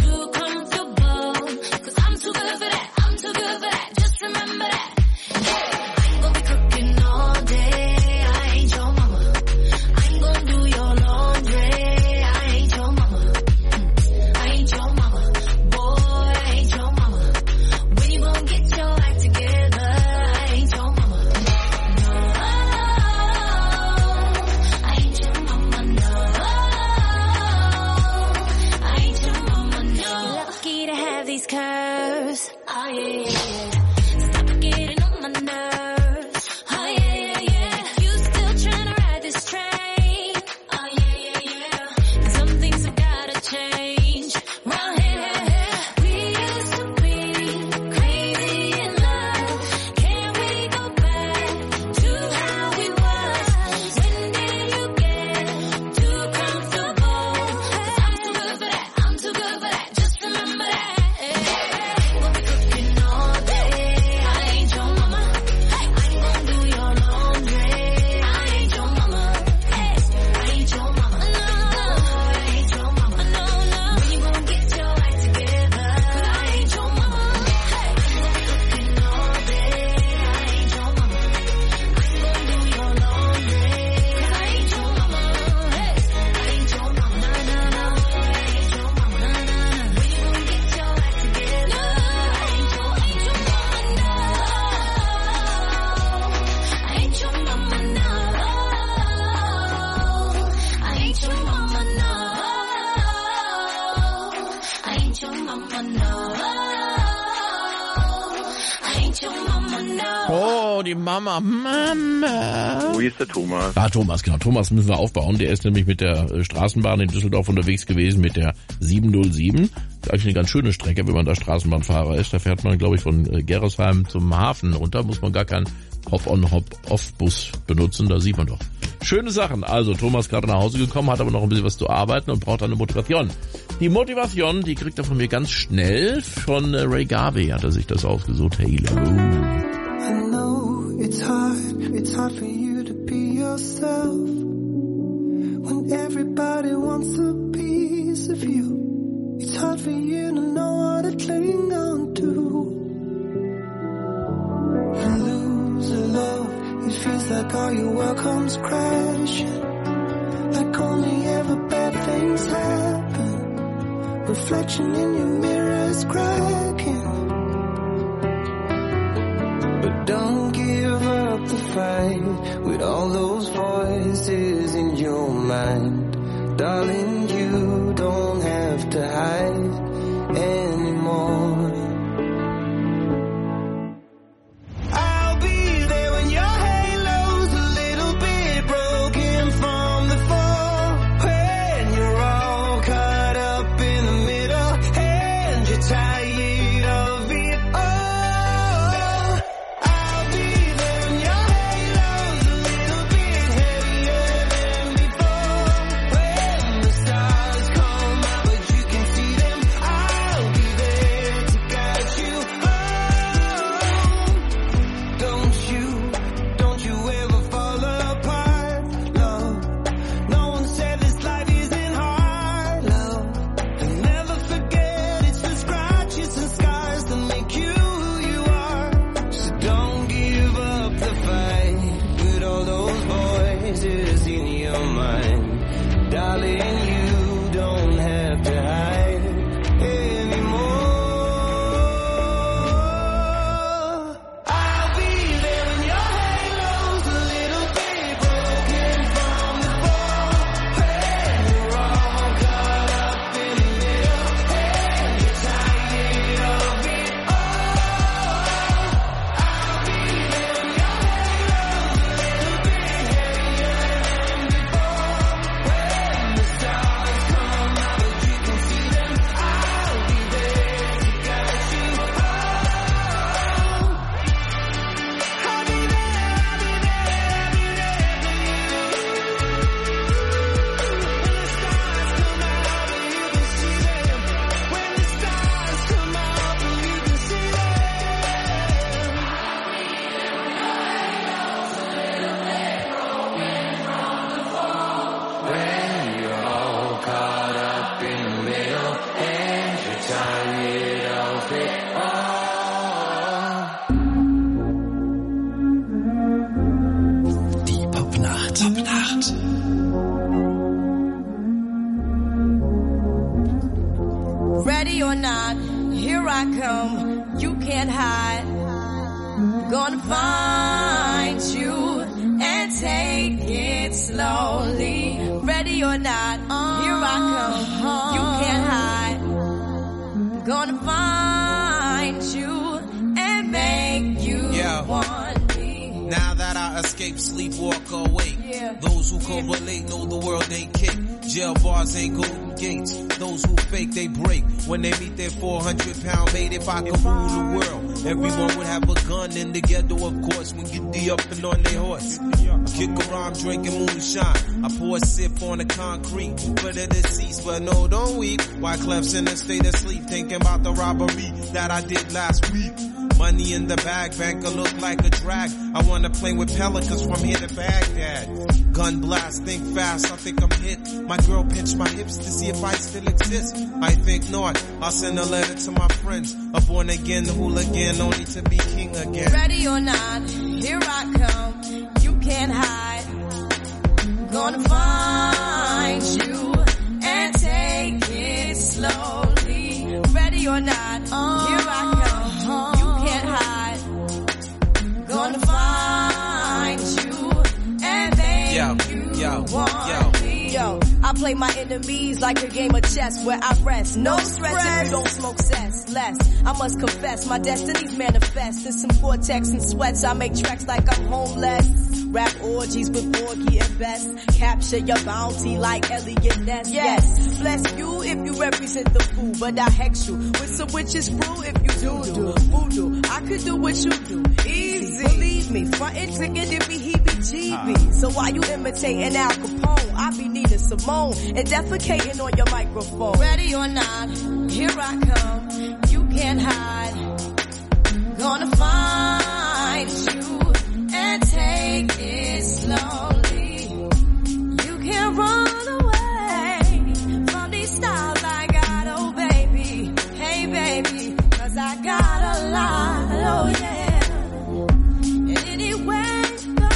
Oh, die Mama. Wo ist der Thomas? Ah, Thomas, genau. Thomas müssen wir aufbauen. Der ist nämlich mit der Straßenbahn in Düsseldorf unterwegs gewesen, mit der 707. Das ist eigentlich eine ganz schöne Strecke, wenn man da Straßenbahnfahrer ist. Da fährt man, glaube ich, von Gerresheim zum Hafen runter. Muss man gar keinen Hop-on, Hop-off-Bus benutzen. Da sieht man doch. Schöne Sachen. Also, Thomas gerade nach Hause gekommen, hat aber noch ein bisschen was zu arbeiten und braucht eine Motivation. Die Motivation, die kriegt er von mir ganz schnell. Von Ray Garvey hat er sich das ausgesucht. Halo. I know it's hard for you to be yourself when everybody wants a piece of you. It's hard for you to know what to cling on to. You lose a love, it feels like all your world comes crashing, like only ever bad things happen. Reflection in your mirror is cracking. But don't give up the fight with all those voices in your mind. Darling, you don't have to hide anymore. I'll be there when your halo's a little bit broken from the fall. When you're all caught up in the middle and you're tired of it all. Ready or not, here I come, you can't hide. Gonna find you and take it slowly. Ready or not, here I come, you can't hide. Gonna find you and make you want me. Now that I escape, sleep, walk awake. Those who correlate know the world ain't kick. Jail bars ain't golden gates. Those who fake, they break. When they meet their 400-pound mate, if I could rule the world, everyone would have a gun in the ghetto, of course, when get the up and on their horse. Kick around drinking moonshine. I pour a sip on the concrete for the deceased, but no, don't weep. Wyclef's in a state of sleep, thinking about the robbery that I did last week. Money in the bag, banker look like a drag. I wanna play with pelicans from here to Baghdad. Gun blast, think fast, I think I'm hit. My girl pinched my hips to see if I still exist. I think not, I'll send a letter to my friends. A born again hooligan, only to be king again. Ready or not, here I come, you can't hide. Gonna find you and take it slowly. Ready or not, here I come, you can't hide. Gonna find you and make you want me. Yo, I I play my enemies like a game of chess where I rest. No stress if you don't smoke cess. Less, I must confess, my destinies manifest. In some Cortex and sweats, I make tracks like I'm homeless. Rap orgies with Porgy and Best. Capture your bounty like Elliot Ness. Yes, bless you if you represent the fool, but I hex you with some witches brew if you do voodoo. I could do what you do, easy. Believe me, frontin' triggered if he heebie-jeebie. So why you imitating Al Capone? I be Nina Simone and defecating on your microphone. Ready or not, here I come. You can't hide. Gonna find you and take it slowly. You can't run away from these styles I got, oh baby. Hey baby, 'cause I got a lot, oh yeah. And anywhere you go,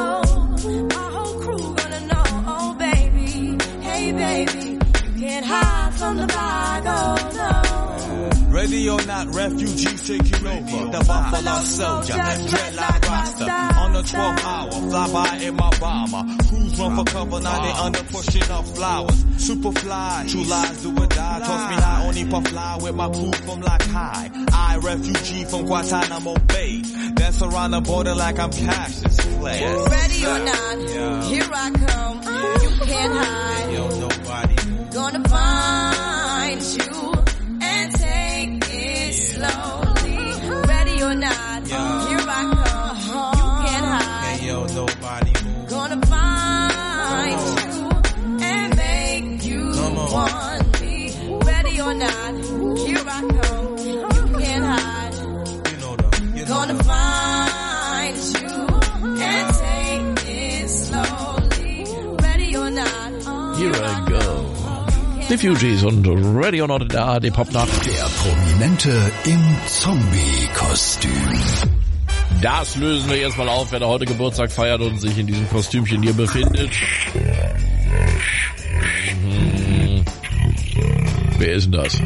my whole crew gonna know, oh baby. Hey baby, you can't hide from the bag, oh no. Ready or not, refugees taking over. The Buffalo Soldier, dreadlock roster. On the 12th hour, fly by in my bomber. Crews run for cover, now they under pushing up flowers. Super fly, true lies do or die. Toss me high, only puff fly with my crew from like high. I, refugee from Guantanamo Bay. Dance around the border like I'm Cassius Clay. Ready or not, here I come. You can't hide. Yo, nobody. Gonna find you and take it slowly. Ready or not, here I come. You can't hide. Hey, yo, nobody move. Gonna find you and make you want me. Ready or not, here I come. You can't hide. Gonna find you and take it slowly. Ready or not, Here I go. The Fugees und Ready or Not in der ARD Popnacht. Der Prominente im Zombie-Kostüm. Das lösen wir jetzt mal auf, wer da heute Geburtstag feiert und sich in diesem Kostümchen hier befindet. Wer ist denn das?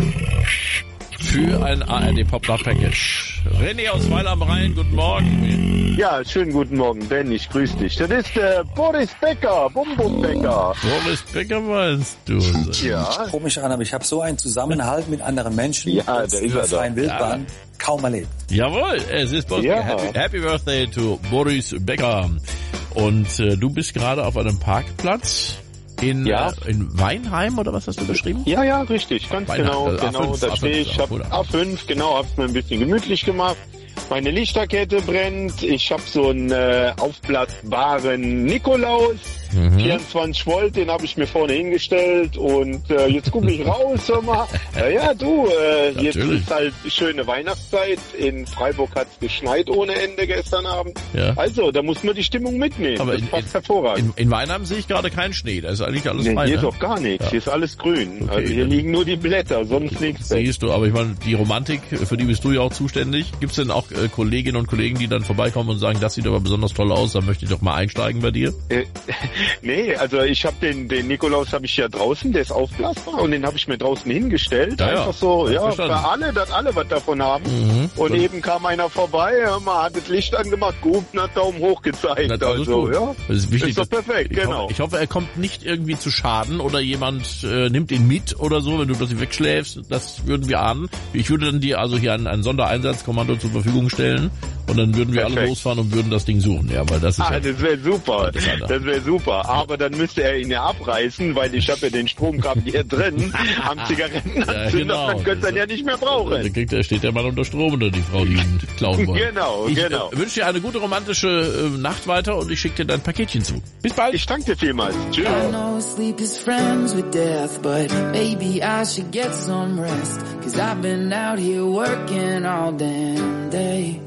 Für ein ARD Popnacht Package. René aus Weil am Rhein, guten Morgen. Ja, schönen guten Morgen, Ben, ich grüße dich. Das ist Boris Becker, Bum Bum Becker. Boris Becker meinst du? Ja. Komisch an, aber ich habe so einen Zusammenhalt mit anderen Menschen, ja, da ist in der freien Wildbahn kaum erlebt. Jawohl, es ist Happy Birthday to Boris Becker. Und du bist gerade auf einem Parkplatz in Weinheim, oder was hast du beschrieben? Ja, ja, richtig, ganz Weinheim, genau, da stehe ich, habe A5, genau, hab's mir ein bisschen gemütlich gemacht. Meine Lichterkette brennt, ich habe so einen aufblasbaren Nikolaus, 24 Volt, den habe ich mir vorne hingestellt und jetzt gucke ich raus, hör mal. Jetzt ist halt schöne Weihnachtszeit, in Freiburg hat's geschneit ohne Ende gestern Abend. Ja. Also, da muss man die Stimmung mitnehmen, aber das passt hervorragend. In Weinheim sehe ich gerade keinen Schnee, da ist eigentlich alles fein. Hier ist doch gar nichts, hier ist alles grün, okay, also hier liegen nur die Blätter, sonst nichts. Siehst du, aber ich meine, die Romantik, für die bist du ja auch zuständig. Gibt's denn auch Kolleginnen und Kollegen, die dann vorbeikommen und sagen, das sieht aber besonders toll aus, da möchte ich doch mal einsteigen bei dir? Nee, also ich habe den Nikolaus habe ich ja draußen, der ist aufblasbar und den habe ich mir draußen hingestellt. Einfach so, für alle, dass alle was davon haben. Und eben kam einer vorbei, hat das Licht angemacht, gehupt und hat Daumen hoch gezeigt. Das ist wichtig, ist doch perfekt, genau. Ich hoffe, er kommt nicht irgendwie zu Schaden oder jemand nimmt ihn mit oder so, wenn du plötzlich wegschläfst. Das würden wir ahnen. Ich würde dann dir also hier ein Sondereinsatzkommando zur Verfügung stellen und dann würden wir alle losfahren und würden das Ding suchen. Ja, weil das ist das wäre super. Das wäre super. Aber dann müsste er ihn ja abreißen, weil ich habe ja den Stromkabel hier drin am Zigarettenanzünder, dann könnte er ja nicht mehr brauchen. Da steht der Mann unter Strom oder die Frau, die ihn klauen wollen. Genau. Ich wünsche dir eine gute romantische Nacht weiter und ich schicke dir dein Paketchen zu. Bis bald. Ich danke dir vielmals. Tschüss. I know sleep is friends with death, but maybe I should get some rest, 'cause I've been out here working all damn day.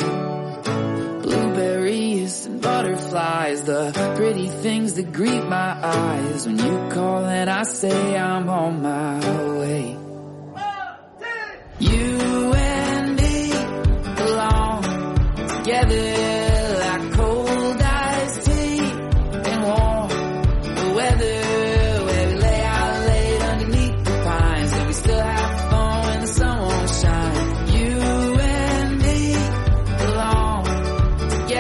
Blueberries and butterflies, the pretty things that greet my eyes. When you call and I say I'm on my way. You and me belong together like cold iced tea and warm the weather, where we lay out late underneath the pines, and we still have fun when the sun won't shine. You and me belong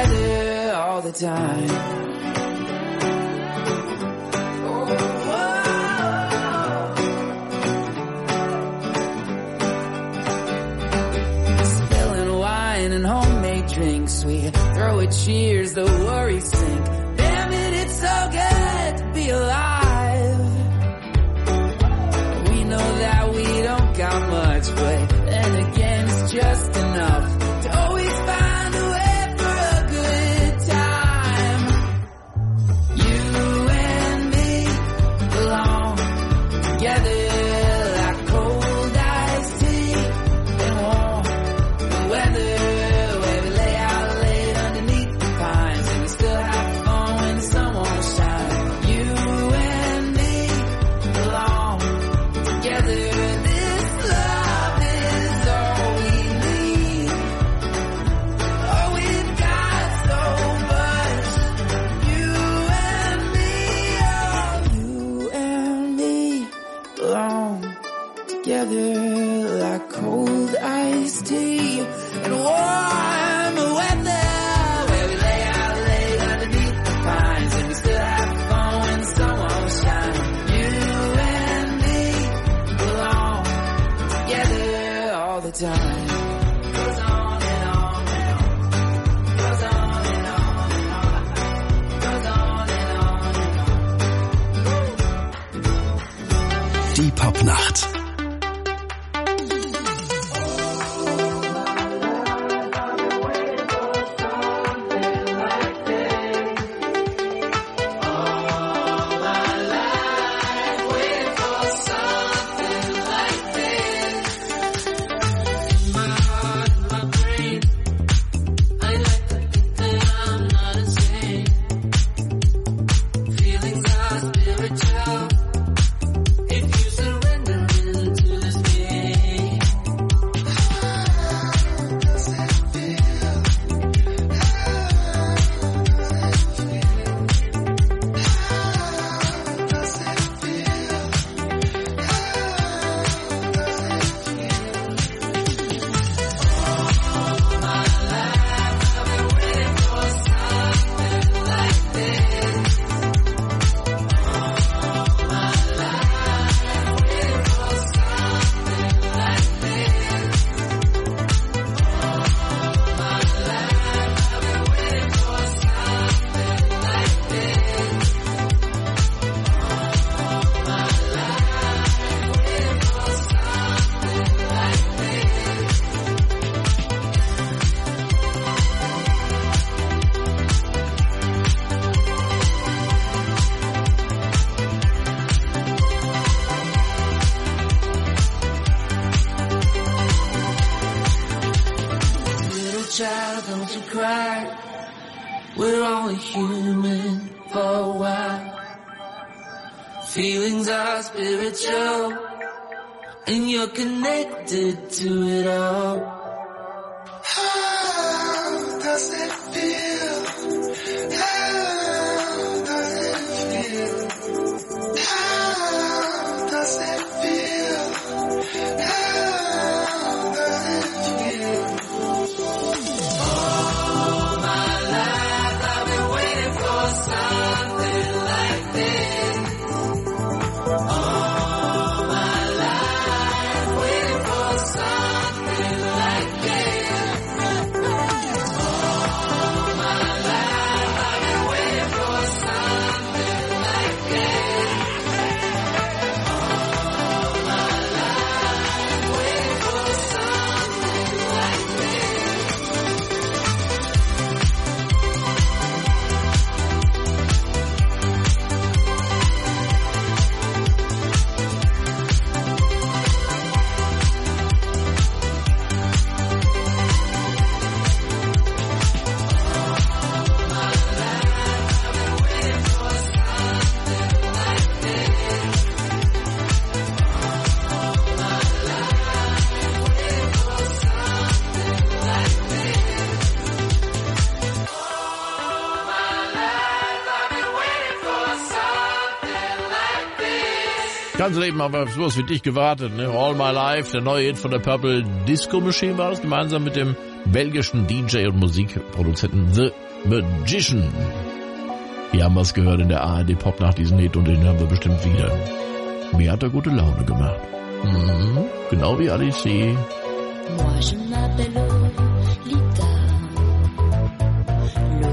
together all the time. Oh, cheers, the worries sink. Damn it, it's so good to be alive. We know that we don't got much, but then again, it's just enough to always find a way for a good time. You and me belong together. Like cold iced tea and warm weather, where we lay out late underneath the pines, and we still have fun when the sun won't shine. You and me belong together all the time. Goes on and on and on. Goes on and on and on. Goes on and on and on. Die Popnacht. Child, don't you cry. We're only human for a while. Feelings are spiritual, and you're connected to it all. How does it feel? How does it feel? How does it feel? How does it feel? All my life I've been waiting for something like this. All my life waiting for something like this. All my life I've been waiting for something like this. All my life waiting for something like this. Ganze Leben haben wir auf sowas wie dich gewartet, ne? All My Life, der neue Hit von der Purple Disco Machine war das, gemeinsam mit dem belgischen DJ und Musikproduzenten The Magician. Wir haben was gehört in der ARD Pop nach diesem Hit und den hören wir bestimmt wieder. Mir hat er gute Laune gemacht. Mhm. Genau wie Alice. Moi je m'appelle Lolita.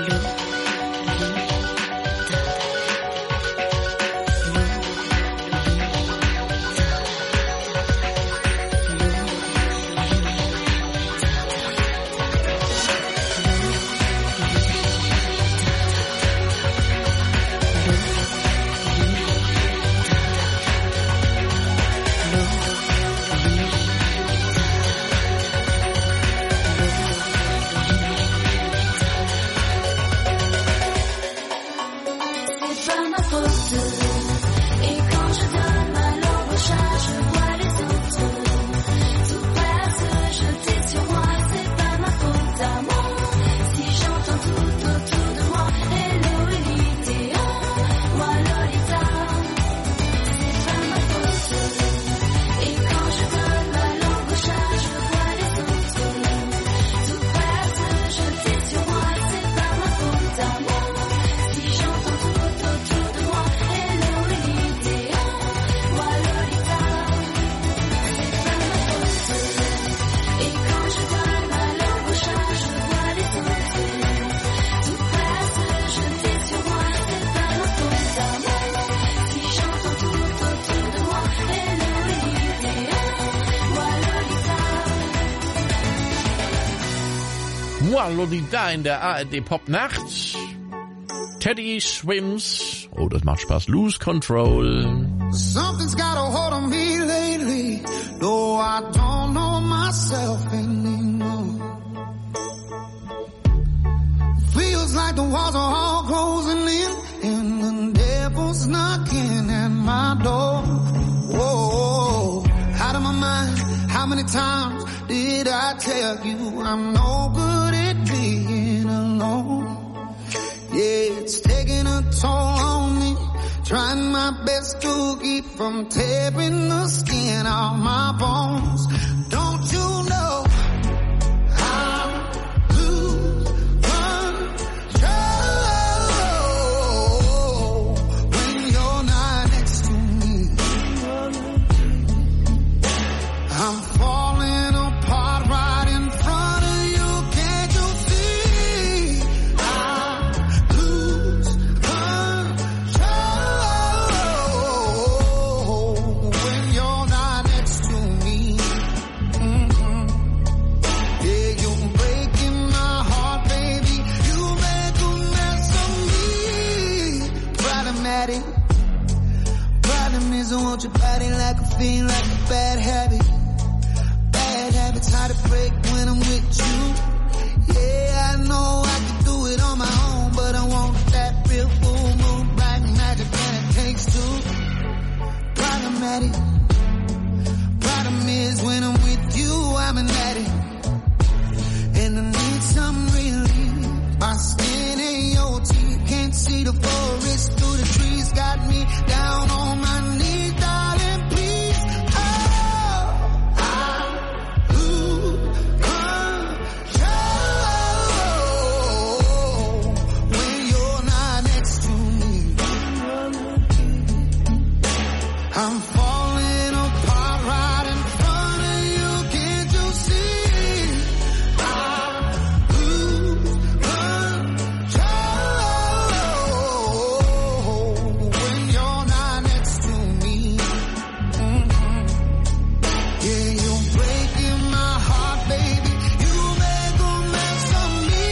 Lolita in der ARD Popnacht. Teddy Swims. Oh, das macht Spaß. Lose Control. Something's got a hold on me lately. No, I don't know myself anymore. Feels like the walls are all closing in and the devil's knocking at my door. Whoa, out of my mind. How many times did I tell you I'm no good at being alone? Yeah, it's taking a toll on me. Trying my best to keep from tearing the skin off my bones. Don't you know I lose control when you're not next to me? I'm falling apart right in front of you. Can't you see? I lose control when you're not next to me. Yeah, you're breaking my heart, baby. You make a mess of me. Problematic. Problem is I want your body like a fiend, like a bad habit. Bad habits hard to break when I'm with you. Yeah, I know I can do it on my own, but I want that real full moon, bright magic, and it takes two. Problematic. Problem is when I'm with you, I'm an addict, and I need some relief. My skin and your teeth can't see the forest through the trees. Got me down on my knees, darling, please. Oh, I lose control when you're not next to me. I'm falling apart right in front of you. Can't you see? I lose control when you're not next to me. Yeah, you're breaking my heart, baby. You make a mess of me.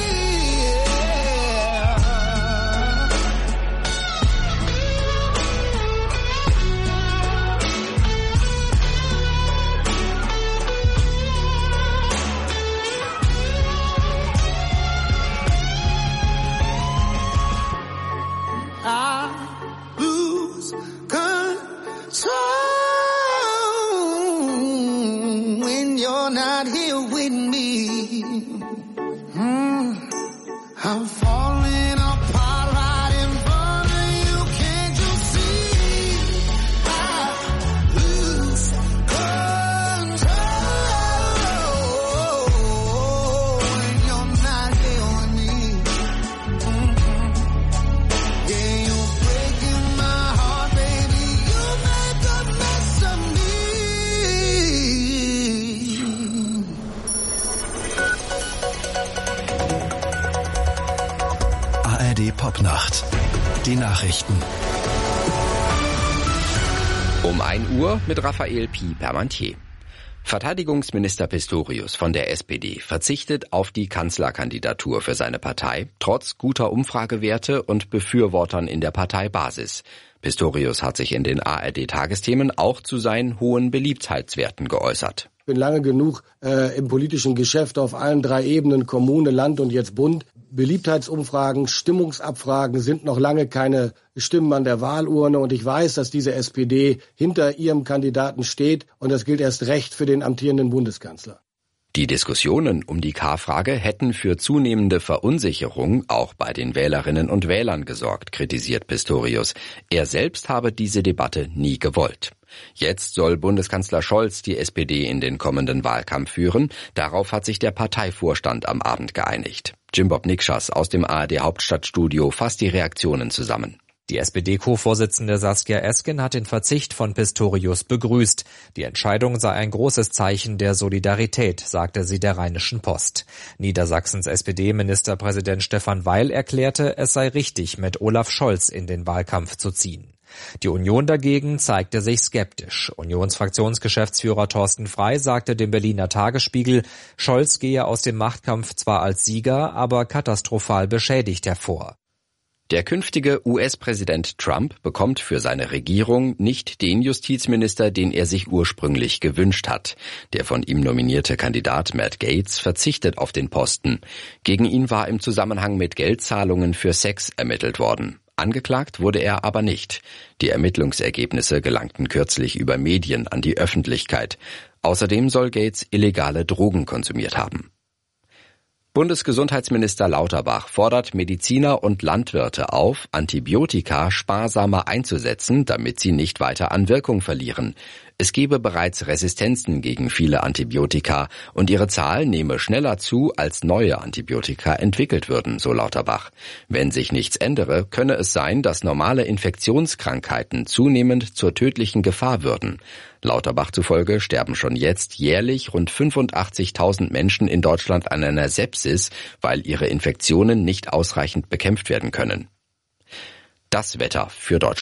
I lose control when you're not here with me. I'm falling apart right in front of you. Can't you see? I lose control when you're not here with me. Yeah, you're breaking my heart, baby. You make a mess of me. ARD Popnacht. Die Nachrichten. Um 1 Uhr mit Raphael Pi-Permantier. Verteidigungsminister Pistorius von der SPD verzichtet auf die Kanzlerkandidatur für seine Partei, trotz guter Umfragewerte und Befürwortern in der Parteibasis. Pistorius hat sich in den ARD-Tagesthemen auch zu seinen hohen Beliebtheitswerten geäußert. Ich bin lange genug im politischen Geschäft auf allen 3 Ebenen, Kommune, Land und jetzt Bund. Beliebtheitsumfragen, Stimmungsabfragen sind noch lange keine Stimmen an der Wahlurne. Und ich weiß, dass diese SPD hinter ihrem Kandidaten steht. Und das gilt erst recht für den amtierenden Bundeskanzler. Die Diskussionen um die K-Frage hätten für zunehmende Verunsicherung auch bei den Wählerinnen und Wählern gesorgt, kritisiert Pistorius. Er selbst habe diese Debatte nie gewollt. Jetzt soll Bundeskanzler Scholz die SPD in den kommenden Wahlkampf führen. Darauf hat sich der Parteivorstand am Abend geeinigt. Jimbob Nikschas aus dem ARD-Hauptstadtstudio fasst die Reaktionen zusammen. Die SPD-Co-Vorsitzende Saskia Esken hat den Verzicht von Pistorius begrüßt. Die Entscheidung sei ein großes Zeichen der Solidarität, sagte sie der Rheinischen Post. Niedersachsens SPD-Ministerpräsident Stefan Weil erklärte, es sei richtig, mit Olaf Scholz in den Wahlkampf zu ziehen. Die Union dagegen zeigte sich skeptisch. Unionsfraktionsgeschäftsführer Thorsten Frey sagte dem Berliner Tagesspiegel, Scholz gehe aus dem Machtkampf zwar als Sieger, aber katastrophal beschädigt hervor. Der künftige US-Präsident Trump bekommt für seine Regierung nicht den Justizminister, den er sich ursprünglich gewünscht hat. Der von ihm nominierte Kandidat Matt Gaetz verzichtet auf den Posten. Gegen ihn war im Zusammenhang mit Geldzahlungen für Sex ermittelt worden. Angeklagt wurde er aber nicht. Die Ermittlungsergebnisse gelangten kürzlich über Medien an die Öffentlichkeit. Außerdem soll Gaetz illegale Drogen konsumiert haben. Bundesgesundheitsminister Lauterbach fordert Mediziner und Landwirte auf, Antibiotika sparsamer einzusetzen, damit sie nicht weiter an Wirkung verlieren. Es gebe bereits Resistenzen gegen viele Antibiotika und ihre Zahl nehme schneller zu, als neue Antibiotika entwickelt würden, so Lauterbach. Wenn sich nichts ändere, könne es sein, dass normale Infektionskrankheiten zunehmend zur tödlichen Gefahr würden. Lauterbach zufolge sterben schon jetzt jährlich rund 85.000 Menschen in Deutschland an einer Sepsis, weil ihre Infektionen nicht ausreichend bekämpft werden können. Das Wetter für Deutschland.